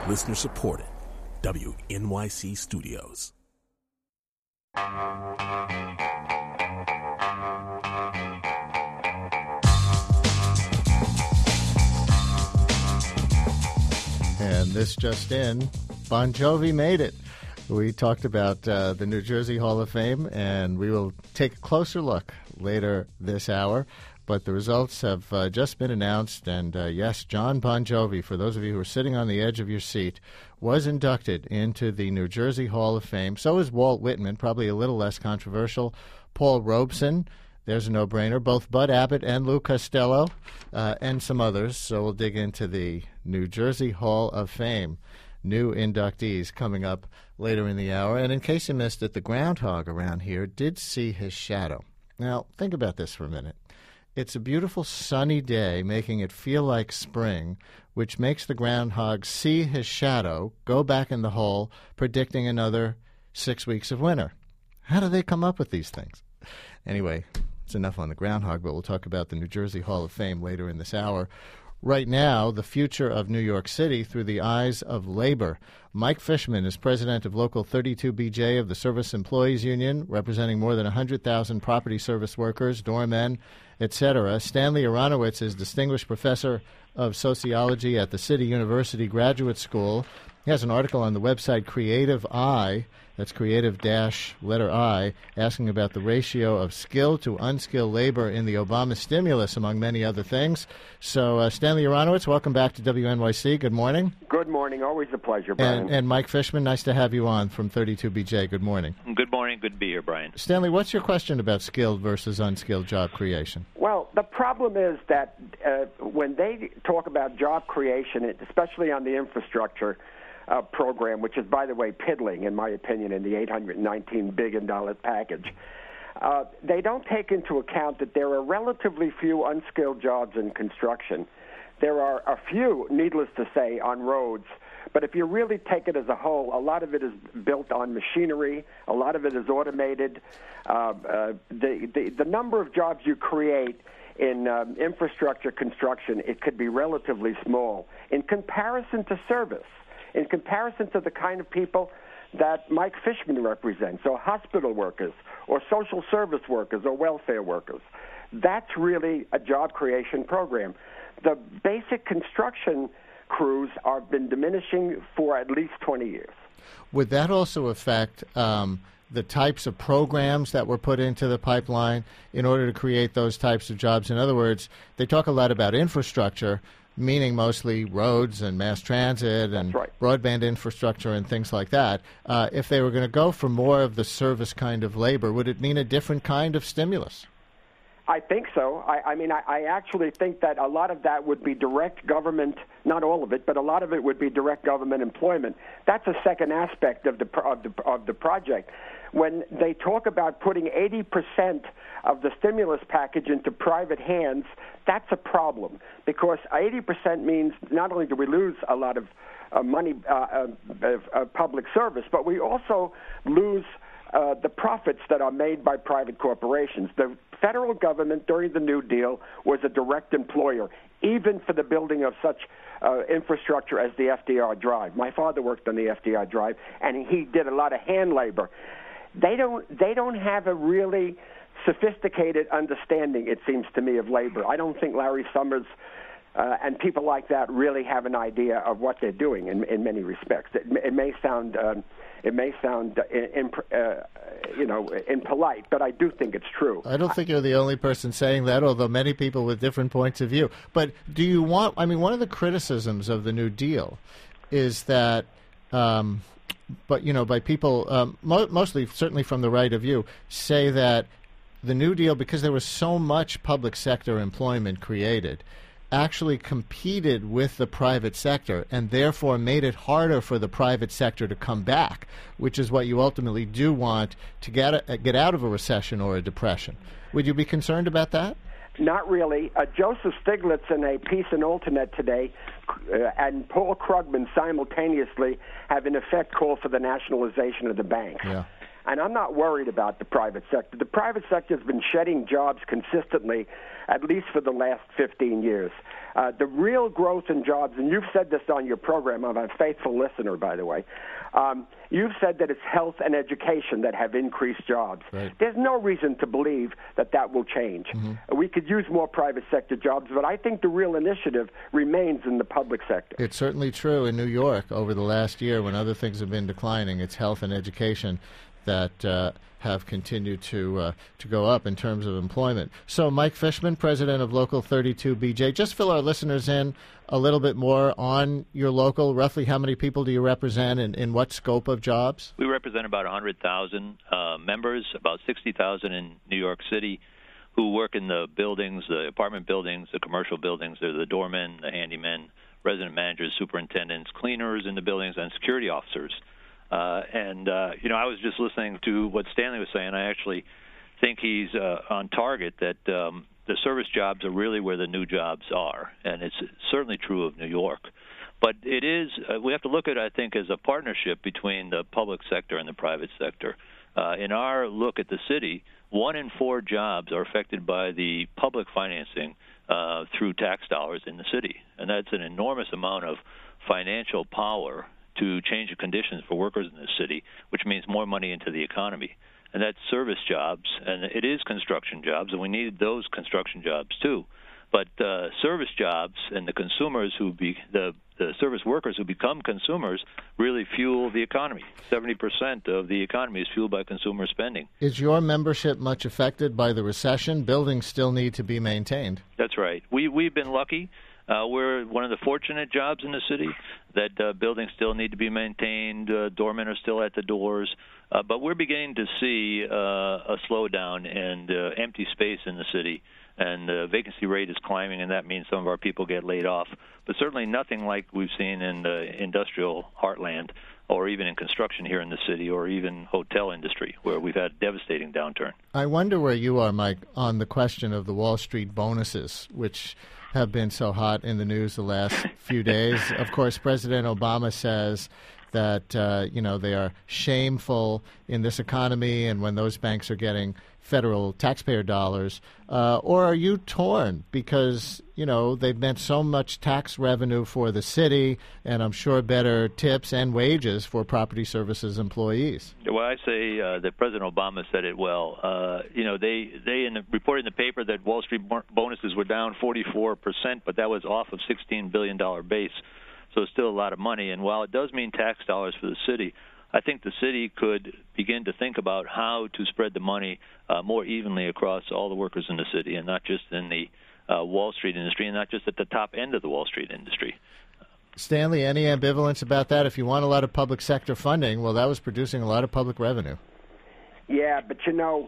Listener supported. WNYC Studios. And this just in, Bon Jovi made it. We talked about the New Jersey Hall of Fame, and we will take a closer look later this hour. But the results have just been announced, and yes, John Bon Jovi, for those of you who are sitting on the edge of your seat, was inducted into the New Jersey Hall of Fame. So is Walt Whitman, probably a little less controversial. Paul Robeson, there's a no-brainer. Both Bud Abbott and Lou Costello, and some others. So we'll dig into the New Jersey Hall of Fame. New inductees coming up later in the hour. And in case you missed it, the groundhog around here did see his shadow. Now, think about this for a minute. It's a beautiful sunny day, making it feel like spring, which makes the groundhog see his shadow, go back in the hole, predicting another 6 weeks of winter. How do they come up with these things? Anyway, it's enough on the groundhog, but we'll talk about the New Jersey Hall of Fame later in this hour. Right now, the future of New York City through the eyes of labor. Mike Fishman is president of Local 32BJ of the Service Employees Union, representing more than 100,000 property service workers, doormen, etc. Stanley Aronowitz is distinguished professor of sociology at the City University Graduate School. He has an article on the website Creative Eye, that's creative-letter I, asking about the ratio of skilled to unskilled labor in the Obama stimulus, among many other things. So, Stanley Aronowitz, welcome back to WNYC. Good morning. Good morning. Always a pleasure, Brian. And Mike Fishman, nice to have you on from 32BJ. Good morning. Good morning. Good to be here, Brian. Stanley, what's your question about skilled versus unskilled job creation? Well, the problem is that when they talk about job creation, especially on the infrastructure program, which is, by the way, piddling, in my opinion, in the $819 billion package, they don't take into account that there are relatively few unskilled jobs in construction. There are a few, needless to say, on roads. But if you really take it as a whole, a lot of it is built on machinery. A lot of it is automated. The number of jobs you create in infrastructure construction, it could be relatively small in comparison to service, in comparison to the kind of people that Mike Fishman represents, or hospital workers, or social service workers, or welfare workers. That's really a job creation program. The basic construction crews have been diminishing for at least 20 years. Would that also affect the types of programs that were put into the pipeline in order to create those types of jobs? In other words, they talk a lot about infrastructure, meaning mostly roads and mass transit and broadband infrastructure and things like that. If they were going to go for more of the service kind of labor, would it mean a different kind of stimulus? I think so. I actually think that a lot of that would be direct government, not all of it, but a lot of it would be direct government employment. That's a second aspect of the project. When they talk about putting 80% of the stimulus package into private hands, that's a problem, because 80% means not only do we lose a lot of money of public service, but we also lose the profits that are made by private corporations. The federal government during the New Deal was a direct employer, even for the building of such infrastructure as the FDR Drive. My father worked on the FDR Drive, and he did a lot of hand labor. They don't have a really sophisticated understanding, it seems to me, of labor. I don't think Larry Summers and people like that really have an idea of what they're doing in many respects. It may sound impolite, but I do think it's true. I don't think you're the only person saying that, although many people with different points of view. But do you want, one of the criticisms of the New Deal is that, by people, mostly certainly from the right of you, say that the New Deal, because there was so much public sector employment created, actually competed with the private sector and therefore made it harder for the private sector to come back, which is what you ultimately do want to get out of a recession or a depression. Would you be concerned about that? Not really. Joseph Stiglitz, in a piece in Alternate today, and Paul Krugman simultaneously have in effect called for the nationalization of the banks. Yeah. And I'm not worried about the private sector. The private sector has been shedding jobs consistently, at least for the last 15 years. The real growth in jobs, and you've said this on your program, I'm a faithful listener, by the way, you've said that it's health and education that have increased jobs. Right. There's no reason to believe that that will change. Mm-hmm. We could use more private sector jobs, but I think the real initiative remains in the public sector. It's certainly true in New York over the last year when other things have been declining. It's health and education that have continued to go up in terms of employment. So Mike Fishman, president of Local 32BJ, just fill our listeners in a little bit more on your local. Roughly how many people do you represent and in what scope of jobs? We represent about 100,000 members, about 60,000 in New York City, who work in the buildings, the apartment buildings, the commercial buildings. They're the doormen, the handymen, resident managers, superintendents, cleaners in the buildings, and security officers. I was just listening to what Stanley was saying. I actually think he's on target that the service jobs are really where the new jobs are, and it's certainly true of New York. But it is we have to look at it, I think, as a partnership between the public sector and the private sector. In our look at the city, 1 in 4 jobs are affected by the public financing through tax dollars in the city, and that's an enormous amount of financial power to change the conditions for workers in the city, which means more money into the economy. And that's service jobs, and it is construction jobs, and we need those construction jobs too. But service jobs and the consumers the service workers who become consumers really fuel the economy. 70% of the economy is fueled by consumer spending. Is your membership much affected by the recession? Buildings still need to be maintained. That's right. We've been lucky. We're one of the fortunate jobs in the city that buildings still need to be maintained, doormen are still at the doors, but we're beginning to see a slowdown and empty space in the city, and the vacancy rate is climbing, and that means some of our people get laid off, but certainly nothing like we've seen in the industrial heartland or even in construction here in the city or even hotel industry where we've had a devastating downturn. I wonder where you are, Mike, on the question of the Wall Street bonuses, which have been so hot in the news the last few days. Of course, President Obama says that, they are shameful in this economy and when those banks are getting federal taxpayer dollars. Or are you torn because, they've meant so much tax revenue for the city and I'm sure better tips and wages for property services employees? Well, I say that President Obama said it well. They reported in the paper that Wall Street bonuses were down 44%, but that was off of $16 billion base. So it's still a lot of money. And while it does mean tax dollars for the city, I think the city could begin to think about how to spread the money more evenly across all the workers in the city and not just in the Wall Street industry and not just at the top end of the Wall Street industry. Stanley, any ambivalence about that? If you want a lot of public sector funding, well, that was producing a lot of public revenue. Yeah, but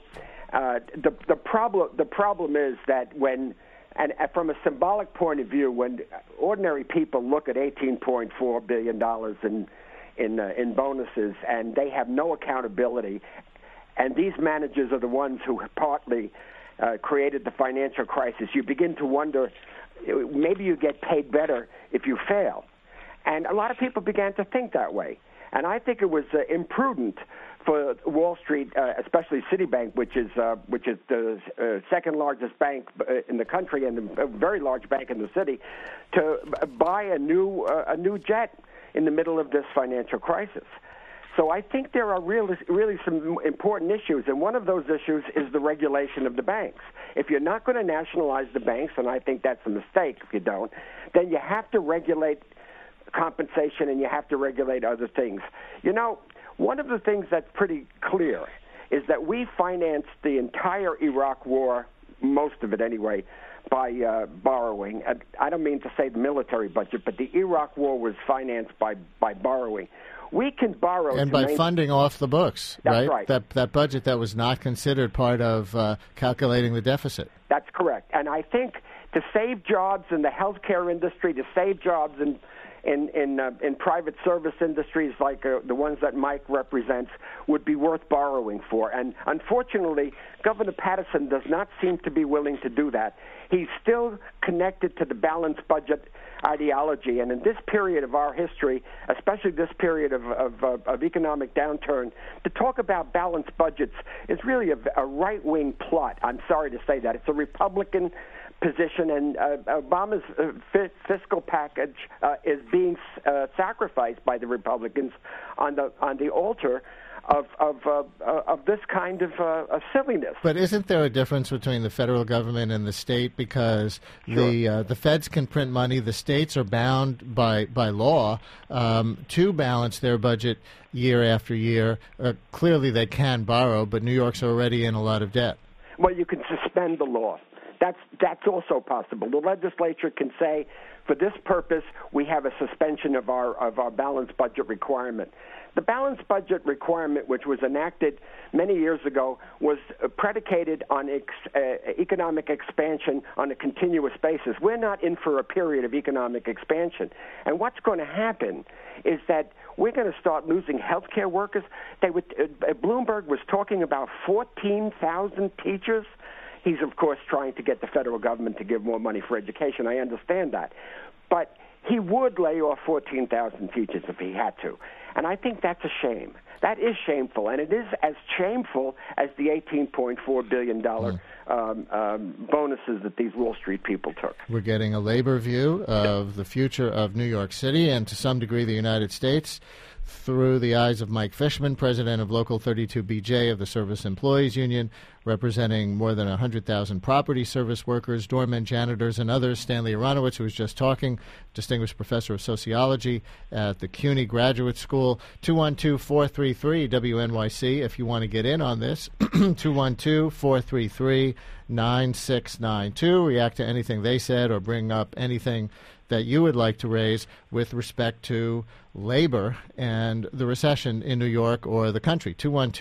the problem is that when, and from a symbolic point of view, when ordinary people look at $18.4 billion in bonuses and they have no accountability, and these managers are the ones who partly created the financial crisis, you begin to wonder, maybe you get paid better if you fail. And a lot of people began to think that way. And I think it was imprudent for Wall Street, especially Citibank, which is the second largest bank in the country and a very large bank in the city, to buy a new jet in the middle of this financial crisis. So I think there are really some important issues, and one of those issues is the regulation of the banks. If you're not going to nationalize the banks, and I think that's a mistake if you don't, then you have to regulate compensation and you have to regulate other things. One of the things that's pretty clear is that we financed the entire Iraq war, most of it anyway, by borrowing. I don't mean to say the military budget, but the Iraq war was financed by borrowing. We can borrow. And by funding off the books, right? That's right. That budget that was not considered part of calculating the deficit. That's correct. And I think to save jobs in the healthcare industry, to save jobs in private service industries like the ones that Mike represents, would be worth borrowing for. And unfortunately, Governor Paterson does not seem to be willing to do that. He's still connected to the balanced budget ideology. And in this period of our history, especially this period of economic downturn, to talk about balanced budgets is really a right-wing plot. I'm sorry to say that. It's a Republican position, and Obama's fiscal package is being sacrificed by the Republicans on the altar of this kind of silliness. But isn't there a difference between the federal government and the state? Because the feds can print money, the states are bound by law to balance their budget year after year. Clearly, they can borrow, but New York's already in a lot of debt. Well, you can suspend the law. That's also possible. The legislature can say, for this purpose, we have a suspension of our balanced budget requirement. The balanced budget requirement, which was enacted many years ago, was predicated on economic expansion on a continuous basis. We're not in for a period of economic expansion. And what's going to happen is that we're going to start losing healthcare workers. Bloomberg was talking about 14,000 teachers. He's, of course, trying to get the federal government to give more money for education. I understand that. But he would lay off 14,000 teachers if he had to. And I think that's a shame. That is shameful, and it is as shameful as the $18.4 billion bonuses that these Wall Street people took. We're getting a labor view of the future of New York City and, to some degree, the United States through the eyes of Mike Fishman, president of Local 32BJ of the Service Employees Union, representing more than 100,000 property service workers, doormen, janitors, and others. Stanley Aronowitz, who was just talking, distinguished professor of sociology at the CUNY Graduate School. 212-433-WNYC if you want to get in on this. 212-433-9692. React to anything they said or bring up anything that you would like to raise with respect to labor and the recession in New York or the country.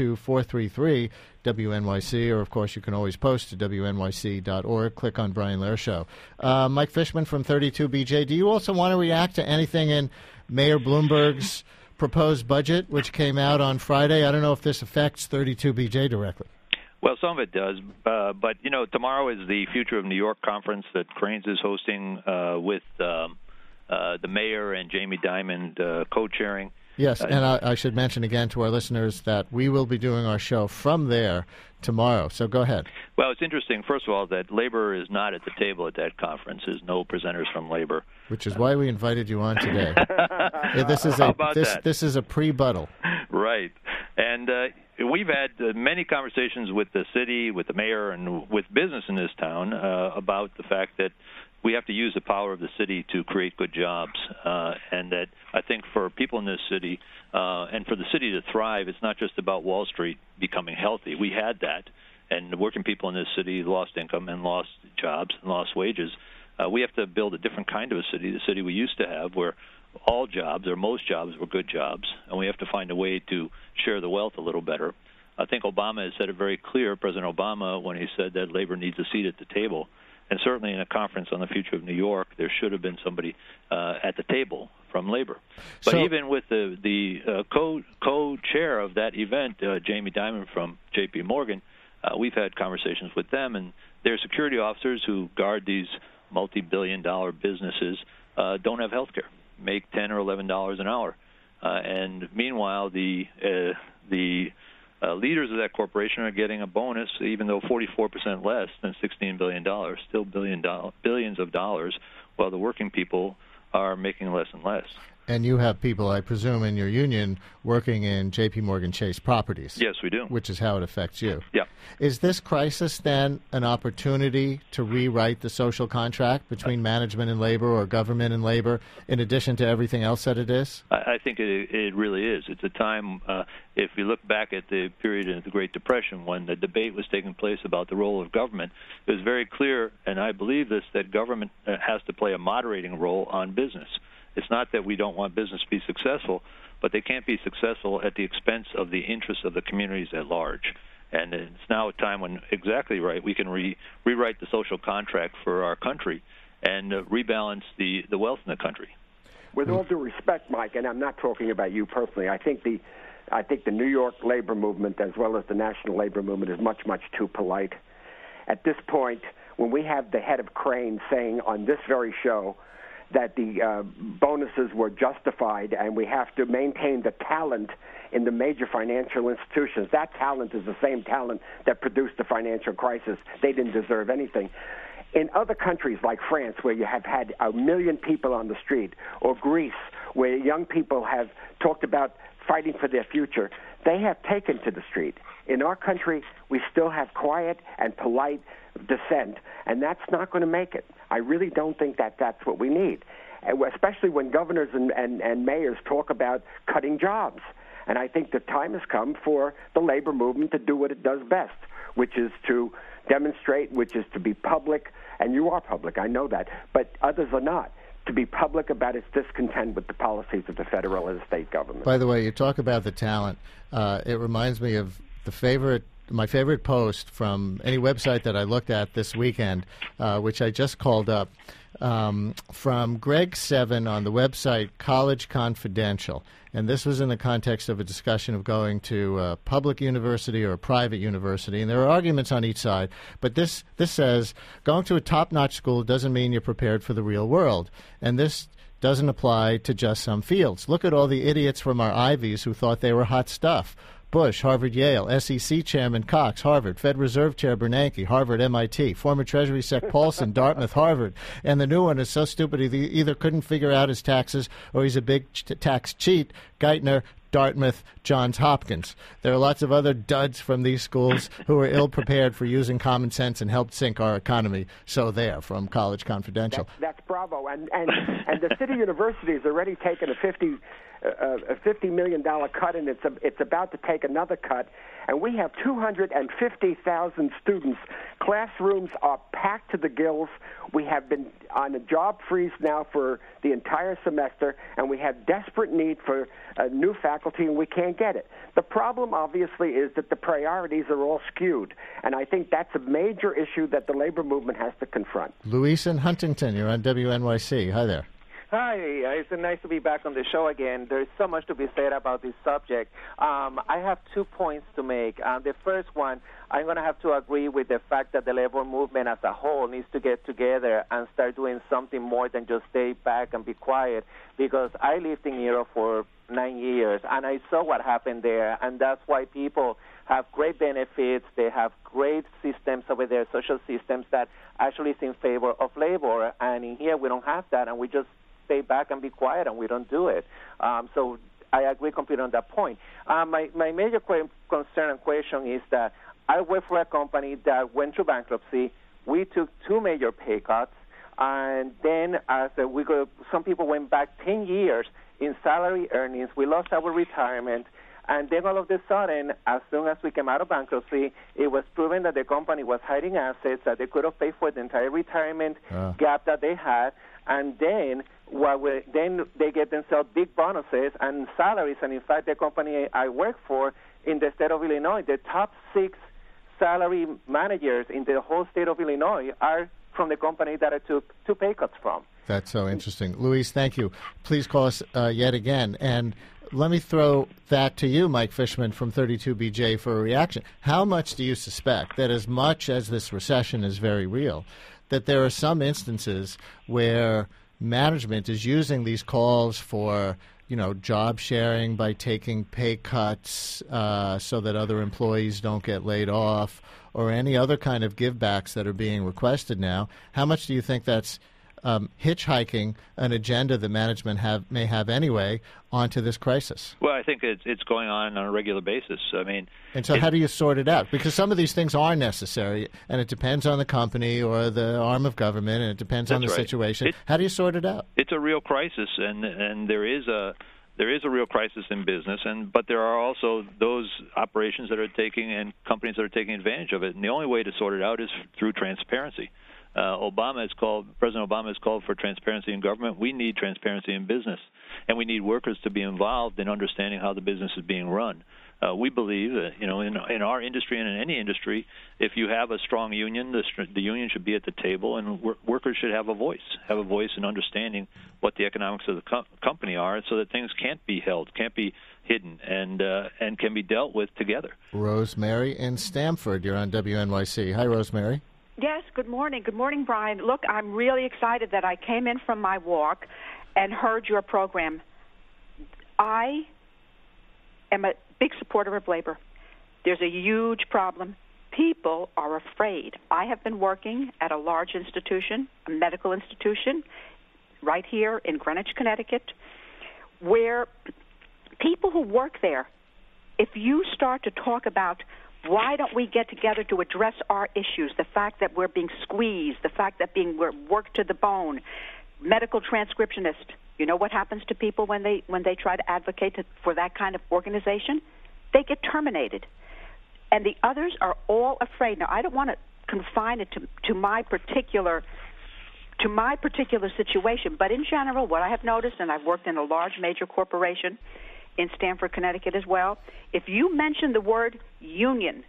212-433-WNYC, or, of course, you can always post to WNYC.org. Click on Brian Lehrer Show. Mike Fishman from 32BJ, do you also want to react to anything in Mayor Bloomberg's proposed budget, which came out on Friday? I don't know if this affects 32BJ directly. Well, some of it does, but, tomorrow is the Future of New York conference that Crain's is hosting with the mayor and Jamie Dimon co-chairing. Yes, and I should mention again to our listeners that we will be doing our show from there tomorrow, so go ahead. Well, it's interesting, first of all, that labor is not at the table at that conference. There's no presenters from labor. Which is why we invited you on today. This is a pre-buttal. Right. And we've had many conversations with the city, with the mayor, and with business in this town about the fact that we have to use the power of the city to create good jobs, and that I think for people in this city and for the city to thrive, it's not just about Wall Street becoming healthy. We had that, and the working people in this city lost income and lost jobs and lost wages. We have to build a different kind of a city, the city we used to have, where all jobs or most jobs were good jobs, and we have to find a way to share the wealth a little better. I think Obama has said it very clear, President Obama, when he said that labor needs a seat at the table. And certainly in a conference on the future of New York, there should have been somebody at the table from labor. But even with the co-chair of that event, Jamie Dimon from J.P. Morgan, we've had conversations with them, and their security officers who guard these multi-billion-dollar businesses don't have health care, make $10 or $11 an hour. And meanwhile, the leaders of that corporation are getting a bonus, even though 44% less than $16 billion, still billions of dollars, while the working people are making less and less. And you have people, I presume, in your union working in J.P. Morgan Chase properties. Yes, we do. Which is how it affects you. Yeah. Is this crisis then an opportunity to rewrite the social contract between management and labor or government and labor, in addition to everything else that it is? I think it really is. It's a time, if we look back at the period of the Great Depression when the debate was taking place about the role of government, it was very clear, and I believe this, that government has to play a moderating role on business. It's not that we don't want business to be successful, but they can't be successful at the expense of the interests of the communities at large. And it's now a time when, exactly right, we can rewrite the social contract for our country and rebalance the wealth in the country. With all due respect, Mike, and I'm not talking about you personally, I think the New York labor movement as well as the national labor movement is much, much too polite. At this point, when we have the head of Crane saying on this very show that the bonuses were justified and we have to maintain the talent in the major financial institutions, that talent is the same talent that produced the financial crisis. They didn't deserve anything. In other countries like France, where you have had 1 million people on the street, or Greece, where young people have talked about fighting for their future, they have taken to the street. In our country, we still have quiet and polite dissent, and that's not going to make it. I really don't think that that's what we need, especially when governors and mayors talk about cutting jobs. And I think the time has come for the labor movement to do what it does best, which is to demonstrate, which is to be public, and you are public, I know that, but others are not, to be public about its discontent with the policies of the federal and the state government. By the way, you talk about the talent. It reminds me of my favorite post from any website that I looked at this weekend, which I just called up, from Greg Seven on the website College Confidential. And this was in the context of a discussion of going to a public university or a private university. And there are arguments on each side. But this says going to a top-notch school doesn't mean you're prepared for the real world. And this doesn't apply to just some fields. Look at all the idiots from our Ivies who thought they were hot stuff. Bush, Harvard, Yale, SEC Chairman Cox, Harvard, Fed Reserve Chair Bernanke, Harvard, MIT, former Treasury Sec Paulson, Dartmouth, Harvard. And the new one is so stupid he either couldn't figure out his taxes or he's a big tax cheat, Geithner, Dartmouth, Johns Hopkins. There are lots of other duds from these schools who are ill-prepared for using common sense and helped sink our economy. So there, from College Confidential. That's bravo. And the city university has already taken a $50 million cut, and it's about to take another cut. And we have 250,000 students. Classrooms are packed to the gills. We have been on a job freeze now for the entire semester, and we have desperate need for new faculty, and we can't get it. The problem, obviously, is that the priorities are all skewed, and I think that's a major issue that the labor movement has to confront. Luis in Huntington, you're on WNYC. Hi there. Hi, it's nice to be back on the show again. There's so much to be said about this subject. I have 2 points to make. The first one, I'm going to have to agree with the fact that the labor movement as a whole needs to get together and start doing something more than just stay back and be quiet, because I lived in Europe for 9 years, and I saw what happened there, and that's why people have great benefits. They have great systems over there, social systems that actually is in favor of labor, and in here we don't have that, and we just stay back and be quiet, and we don't do it. So I agree completely on that point. My major concern and question is that I work for a company that went through bankruptcy. We took 2 major pay cuts, and then some people went back 10 years in salary earnings. We lost our retirement. And then all of a sudden, as soon as we came out of bankruptcy, it was proven that the company was hiding assets, that they could have paid for the entire retirement gap that they had. And then they get themselves big bonuses and salaries. And in fact, the company I work for in the state of Illinois, the top 6 salary managers in the whole state of Illinois are from the company that I took 2 pay cuts from. That's so interesting. Luis, thank you. Please call us yet again. And let me throw that to you, Mike Fishman from 32BJ, for a reaction. How much do you suspect that, as much as this recession is very real, that there are some instances where management is using these calls for, job sharing by taking pay cuts so that other employees don't get laid off, or any other kind of givebacks that are being requested now? How much do you think that's hitchhiking an agenda that management may have anyway onto this crisis? Well, I think it's going on a regular basis. And so how do you sort it out? Because some of these things are necessary, and it depends on the company or the arm of government, and it depends on the situation. How do you sort it out? It's a real crisis, and there is a real crisis in business, but there are also those operations that are taking and companies that are taking advantage of it. And the only way to sort it out is through transparency. President Obama has called for transparency in government. We need transparency in business, and we need workers to be involved in understanding how the business is being run. We believe that, in our industry and in any industry, if you have a strong union, the union should be at the table, and workers should have a voice in understanding what the economics of the company are, so that things can't be held, can't be hidden, and can be dealt with together. Rosemary in Stamford, you're on WNYC. Hi, Rosemary. Yes, good morning. Good morning, Brian. Look, I'm really excited that I came in from my walk and heard your program. I am a big supporter of labor. There's a huge problem. People are afraid. I have been working at a large institution, a medical institution, right here in Greenwich, Connecticut, where people who work there, if you start to talk about why don't we get together to address our issues, the fact that we're being squeezed, the fact that we're worked to the bone, medical transcriptionist, you know what happens to people when they try to advocate for that kind of organization? They get terminated. And the others are all afraid. Now, I don't want to confine it to my particular situation, but in general, what I have noticed, and I've worked in a large major corporation in Stamford, Connecticut as well, if you mention the word union,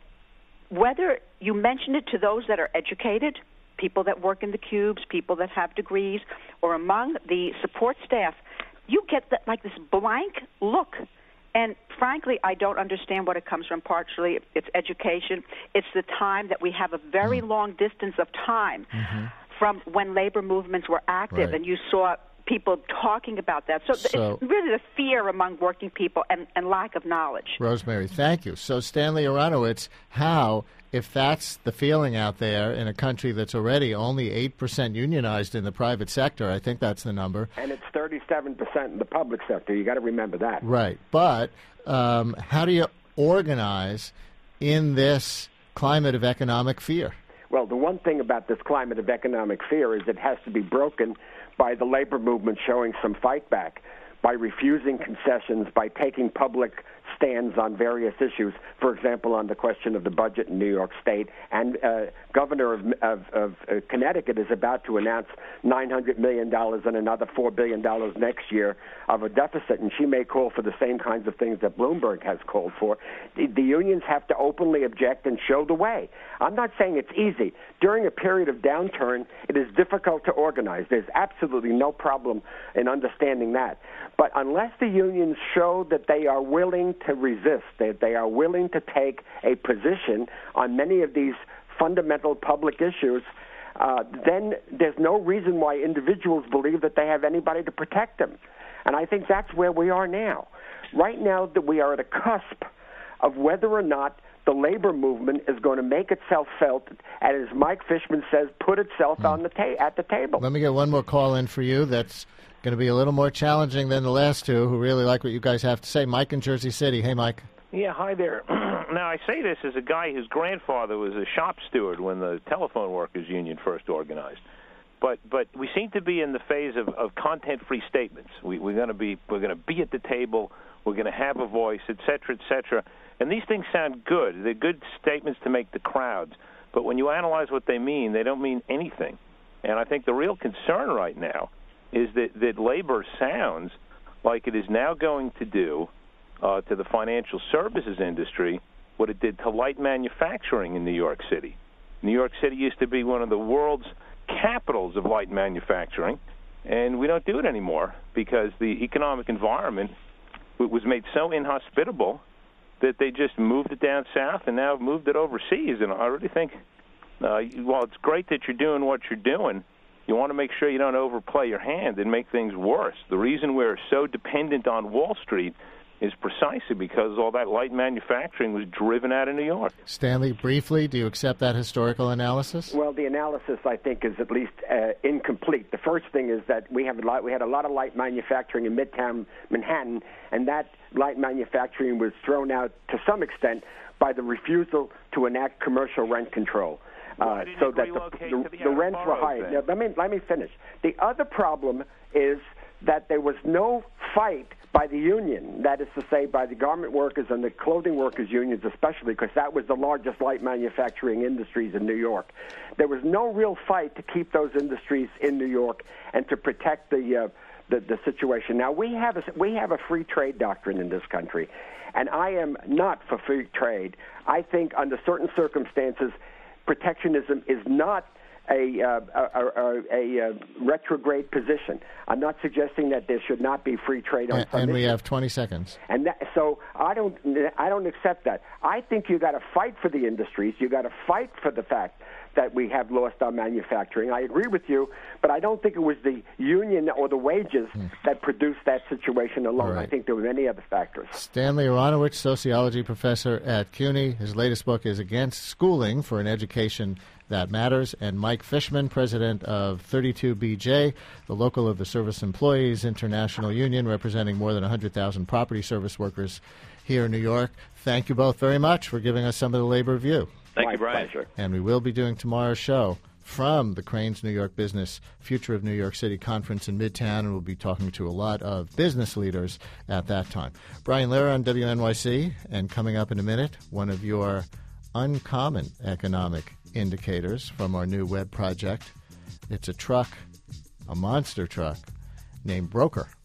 whether you mention it to those that are educated, people that work in the cubes, people that have degrees, or among the support staff, you get this blank look. And frankly, I don't understand what it comes from. Partially, it's education. It's the time that we have a very long distance of time from when labor movements were active, and you saw people talking about that. So it's really the fear among working people and lack of knowledge. Rosemary, thank you. So Stanley Aronowitz, how, if that's the feeling out there in a country that's already only 8% unionized in the private sector, I think that's the number. And it's 37% in the public sector. You got to remember that. Right. But how do you organize in this climate of economic fear? Well, the one thing about this climate of economic fear is it has to be broken by the labor movement showing some fight back, by refusing concessions, by taking public stands on various issues, for example, on the question of the budget in New York State. And Governor of Connecticut is about to announce $900 million and another $4 billion next year of a deficit, and she may call for the same kinds of things that Bloomberg has called for. The unions have to openly object and show the way. I'm not saying it's easy. During a period of downturn, it is difficult to organize. There's absolutely no problem in understanding that. But unless the unions show that they are willing to resist, that they are willing to take a position on many of these fundamental public issues, then there's no reason why individuals believe that they have anybody to protect them. And I think that's where we are now. Right now, that we are at a cusp of whether or not the labor movement is going to make itself felt, and as Mike Fishman says, put itself on at the table. Let me get one more call in for you. That's going to be a little more challenging than the last two, who really like what you guys have to say. Mike in Jersey City. Hey, Mike. Yeah, hi there. Now, I say this as a guy whose grandfather was a shop steward when the telephone workers union first organized. But we seem to be in the phase of content-free statements. We're going to be at the table. We're going to have a voice, et cetera, et cetera. And these things sound good. They're good statements to make the crowds. But when you analyze what they mean, they don't mean anything. And I think the real concern right now is that labor sounds like it is now going to do to the financial services industry what it did to light manufacturing in New York City. New York City used to be one of the world's capitals of light manufacturing, and we don't do it anymore because the economic environment was made so inhospitable that they just moved it down south and now have moved it overseas. And I really think, while it's great that you're doing what you're doing, you want to make sure you don't overplay your hand and make things worse. The reason we're so dependent on Wall Street is precisely because all that light manufacturing was driven out of New York. Stanley, briefly, do you accept that historical analysis? Well, the analysis, I think, is at least incomplete. The first thing is that we had a lot of light manufacturing in Midtown Manhattan, and that light manufacturing was thrown out to some extent by the refusal to enact commercial rent control. So that the rents were higher. Now, let me finish. The other problem is that there was no fight by the union, that is to say by the garment workers and the clothing workers unions especially, because that was the largest light manufacturing industries in New York. There was no real fight to keep those industries in New York and to protect the the situation. Now, we have a free trade doctrine in this country, and I am not for free trade. I think under certain circumstances, protectionism is not a retrograde position. I'm not suggesting that there should not be free trade on some And we issues. have 20 seconds. And so I don't accept that. I think you got to fight for the industries. You got to fight for the fact that we have lost our manufacturing. I agree with you, but I don't think it was the union or the wages that produced that situation alone. Right. I think there were many other factors. Stanley Aronowitz, sociology professor at CUNY. His latest book is Against Schooling for an Education That Matters. And Mike Fishman, president of 32BJ, the local of the Service Employees International Union, representing more than 100,000 property service workers here in New York. Thank you both very much for giving us some of the labor view. Thank you, Brian. Pleasure. And we will be doing tomorrow's show from the Crain's New York Business Future of New York City conference in Midtown, and we'll be talking to a lot of business leaders at that time. Brian Lehrer on WNYC, and coming up in a minute, one of your uncommon economic indicators from our new web project. It's a truck, a monster truck, named Broker.